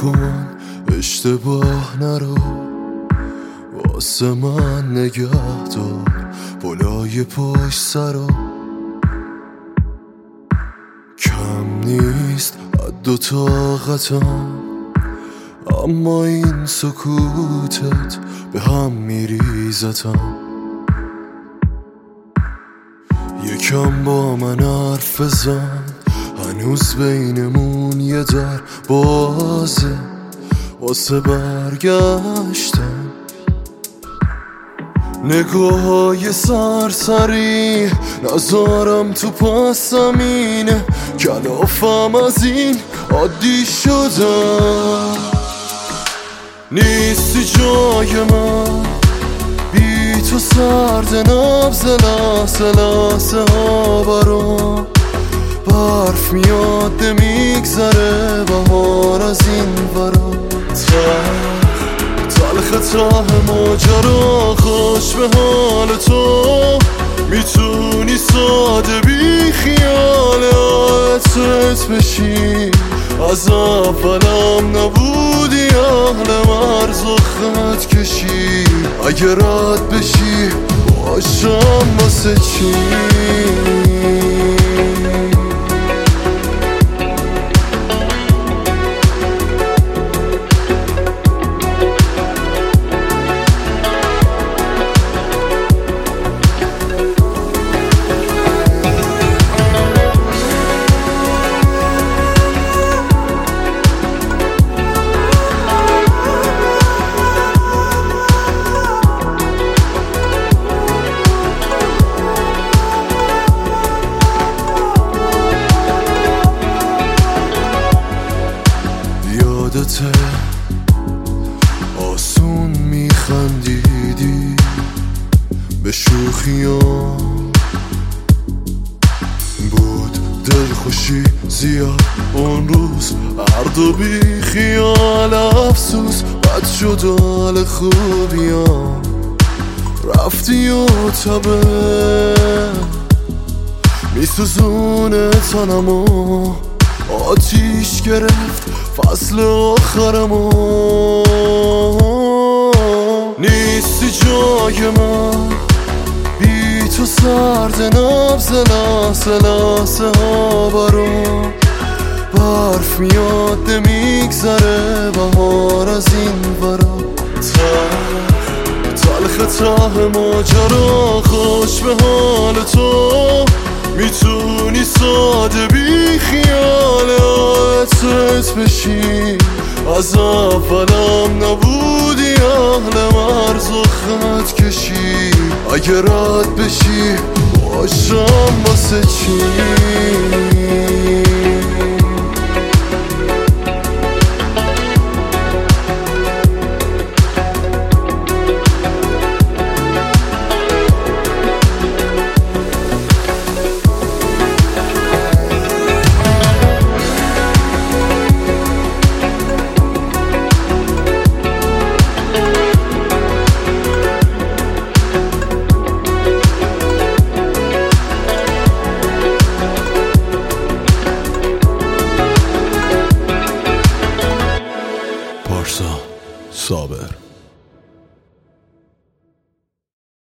نکن اشتباه نرو، واسه من نگه دار بالای پشت سرا. کم نیست حد و طاقتم، اما این سکوتت به هم میریزتم. یکم با من حرف بزن، هنوز بینمون یه در بازه واسه برگشتن. نگاه‌های سرسری نذارم تو پس زمینه، کلافم از این عادی شدم. نیستی جای من، بی تو سرد نبض لحظه لحظه ها برام برف میاد میگذره بهار از این برا. تلخ ته ماجرا خوش به حال تو، میتونی ساده بی خیال عطرت بشی. از اولم نبودی اهل مرز و خط کشی، اگه رد بشی باشم واسه چی؟ یادته آسون میخندیدی به شوخیام، بود دلخوشی زیاد اون روز، هر دو بی خیال افسوس بد شد حال خوبیام. رفتی و تبه میسوزونه تنمو، آتیش گرفت فصل آخرمو. نیستی جای من، بی تو سرد نبض لحظه لحظه ها برام برف میاد میگذره بهار از این برا. تلخ ته ماجرا خوش به حال تو، میتونی ساده بی خیال عطرت بشی. از اولم نبودی اهل مرز و خط کشی، اگه رد بشی باشم واسه چی؟ صابر